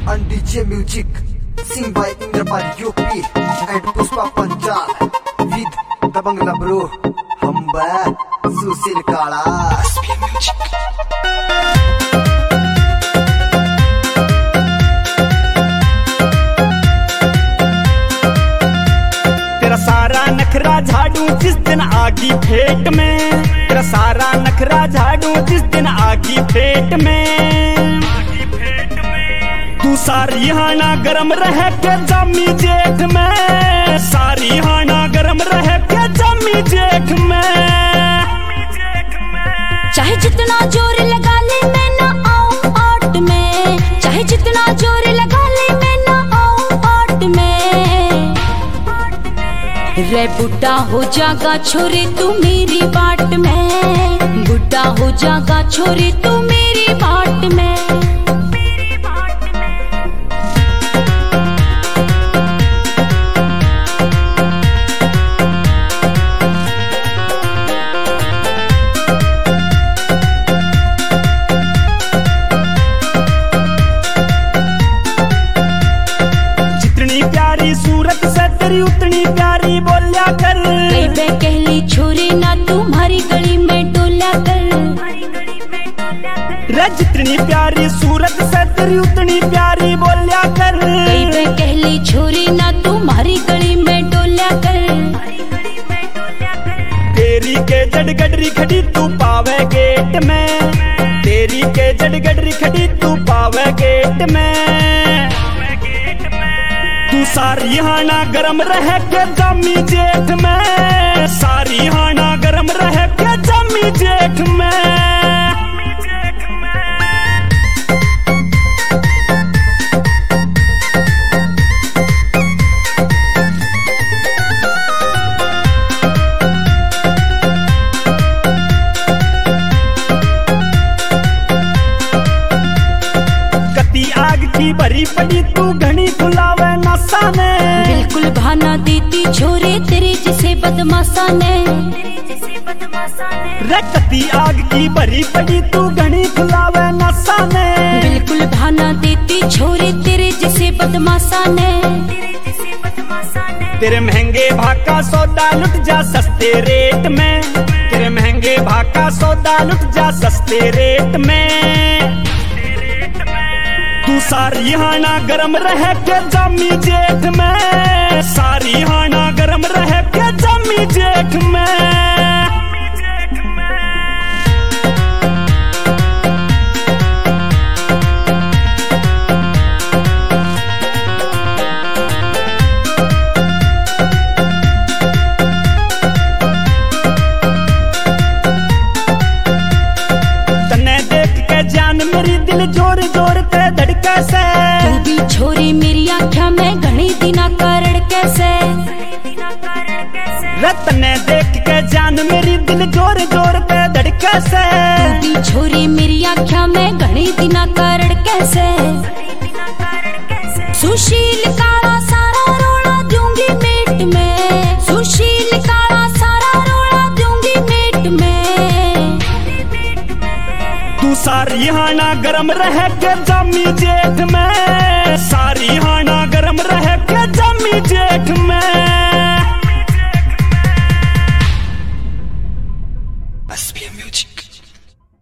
on DJ Music, sing by Indrapal UP and Puspa Punjab with the Bangla Bro, Hamba Susil Kala. तेरा सारा नखरा झाड़ू जिस दिन आगी फेट में, तेरा सारा नखरा झाड़ू जिस दिन आगी फेट में। तू सारी हाना गरम रह के जामी जेठ में, सारी हाना गरम रह के जामी जेठ में। चाहे जितना जोर लगा ले मैं ना आऊं आट में, चाहे जितना जोर लगा ले मैं ना आऊं आट में। रे बुढ़ा हो जागा छोरे तू मेरी बाट में, बुढ़ा हो जागा छोरे तू मेरी बाट में। सूरत से तेरी उतनी प्यारी बोलिया कर, कई बे कहली छोरी ना तुम्हारी गली में डोला कर। रे जितनी प्यारी सूरत से तेरी उतनी प्यारी बोलिया कर, कई बे कहली छोरी ना तुम्हारी गली में डोला कर। तेरी के जड़ गडरी खड़ी तू पावे गेट में, तेरी के जड़ गडरी खड़ी तू पावे गेट में। तू सारी हाना गरम रह के जामी जेठ में, सारी हाना गरम रह के जामी जेठ में। कती आग की भरी पड़ी तू घनी खुलावे नसा ने, बिल्कुल भाना देती छोरे तेरे जिसे बदमाशा ने। रखती आग की भरी पड़ी तू घनी खुलावे नसा ने, बिल्कुल भाना देती छोरे तेरे जिसे बदमाशा ने। तेरे महंगे भाका सौदा लुट जा सस्ते रेट में, तेरे महंगे भाका सौदा लुट जा सस्ते रेट में। तू सारी हाना गरम रह के जामी जेठ में, सारी हाना गरम रह के जामी जेठ में। तन्ने देख के जान मेरी दिल जोर जोर ते धड़के से, तू भी छोरी मेरी आँखों में घनी दिना कारण कैसे। रतन देख के जान मेरी दिल जोर जोर पे धड़के से, तू भी छोरी मेरी आँखों में घनी दिना कारण कैसे। सुशील काला सारा रोड़ा दूंगी मेट में, सुशील काला सारा रोड़ा दूंगी मेट में। तू सारी हाना गरम रह के जामी जेठ में, सारी हाना गरम रह के जामी जेठ में।